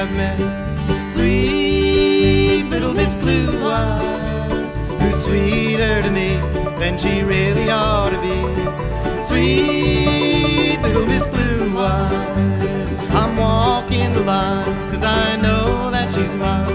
I've met. Sweet little Miss Blue Eyes, who's sweeter to me than she really ought to be. Sweet little Miss Blue Eyes, I'm walking the line 'cause I know that she's mine.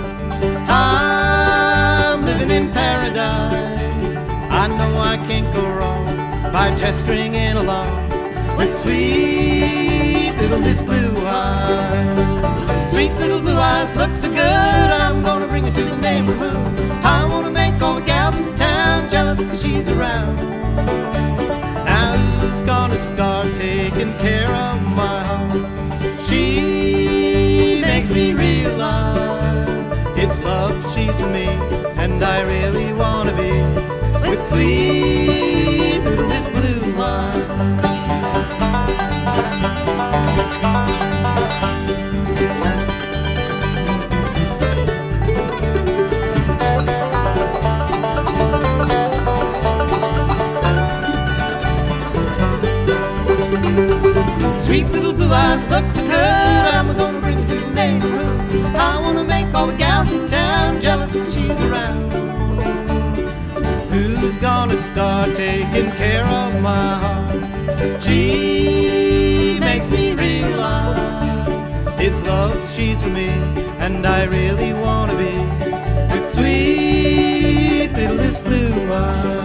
I'm living in paradise, I know I can't go wrong by just stringing along with sweet little Miss Blue Eyes. Sweet little Blue Eyes look so good, I'm gonna bring her to the neighborhood. I wanna make all the gals in town jealous 'cause she's around. Now who's gonna start taking care of my heart? She makes me realize it's love she's for me, and I really wanna be with sweet little Miss Blue Eyes. Sweet little Blue Eyes look so good, I'm gonna bring her to the neighborhood. I wanna make all the gals in town jealous when she's around. Who's gonna start taking care of my heart? She makes me realize it's love she's for me, and I really wanna be with sweet little Miss Blue Eyes.